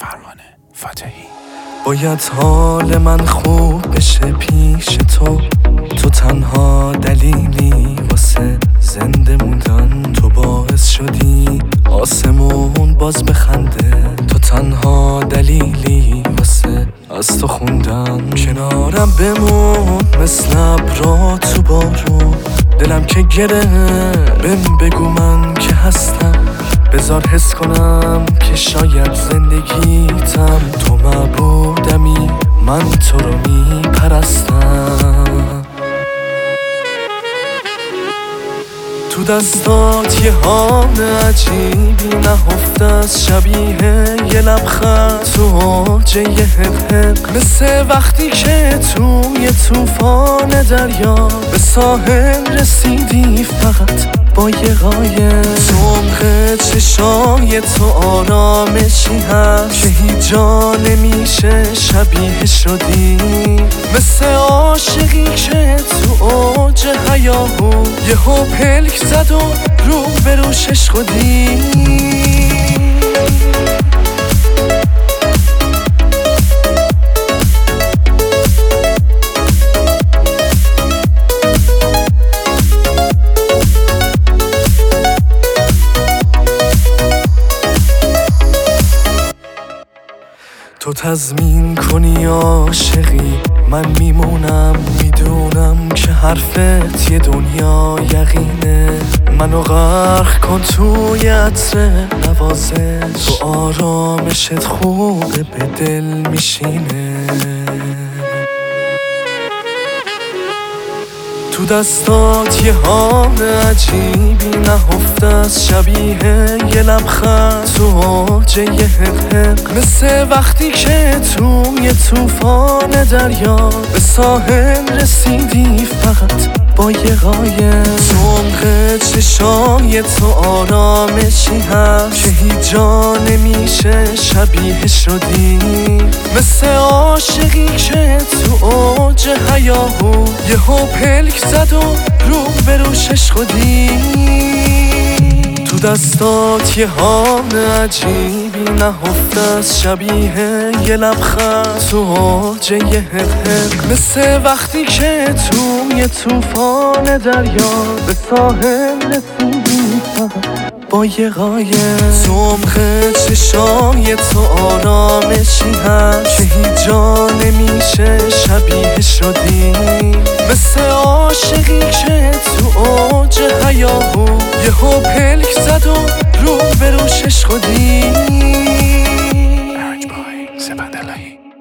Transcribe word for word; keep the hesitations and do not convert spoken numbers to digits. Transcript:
فرمان فاتحی. باید حال من خوب بشه پیش تو، تو تنها دلیلی واسه زنده موندن، تو باعث شدی آسمون باز بخنده، تو تنها دلیلی واسه از تو خوندن. کنارم بمون مثل ابرا تو بارون، دلم که گره بهم بگو من که هستم، بذار حس کنم که شاید زندگیتم، تو معبودمی من تو رو میپرستم. تو دستات یه حال عجیبی نهفته از، شبیه یه لبخند تو اوج یه حق حق، مثل وقتی که توی طوفان دریا به ساحل رسیدی فقط با یه قایق. عمق چشای تو آرامشی هست که هیچ جا نمیشه شبیه شدی، مثل عاشقی که تو اوج هیاهو یهو پلک زد و رو به روش عشقی. تو تضمین کنی عاشقی من میمونم، میدونم که حرفت یه دنیا یقینه، منو غرق کن توی عطر نوازش، تو آرامشت خوبه به دل میشینه. تو دستات یه حال عجیبی نهفته از، شبیه یه لبخند تو اوج یه حق حق، مثل وقتی که توی طوفان دریا به ساحل رسیدی فقط با یه قایق. عمق چشای تو آرامشی هست که هیچ جا نمیشه شبیه شدی، مثل عاشقی که تو اوج هیاهو یهو پلک زد و رو به روش عشقی. تو دستات یه حال عجیبی نهفته از، شبیه یه لبخند تو اوج یه حق حق، مثل وقتی که توی طوفان دریا به ساحل رسیدی فقط با یه قایق. عمق چشای تو آرامشی هست که هیچ جا نمیشه شبیه شدی، مثل عاشقی که تو اوج هیاهو یهو پلک زد و رو به روش عشقی. ارج بای سپند الهی.